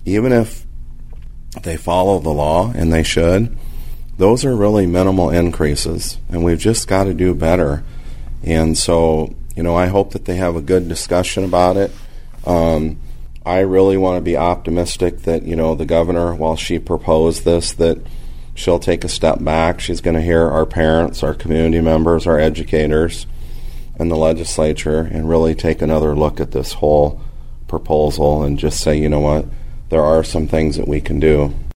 even if they follow the law, and they should, those are really minimal increases, and we've just got to do better. And so, I hope that they have a good discussion about it. I really want to be optimistic that, the governor, while she proposed this, that she'll take a step back. She's going to hear our parents, our community members, our educators, and the legislature, and really take another look at this whole proposal and just say, you know what, there are some things that we can do.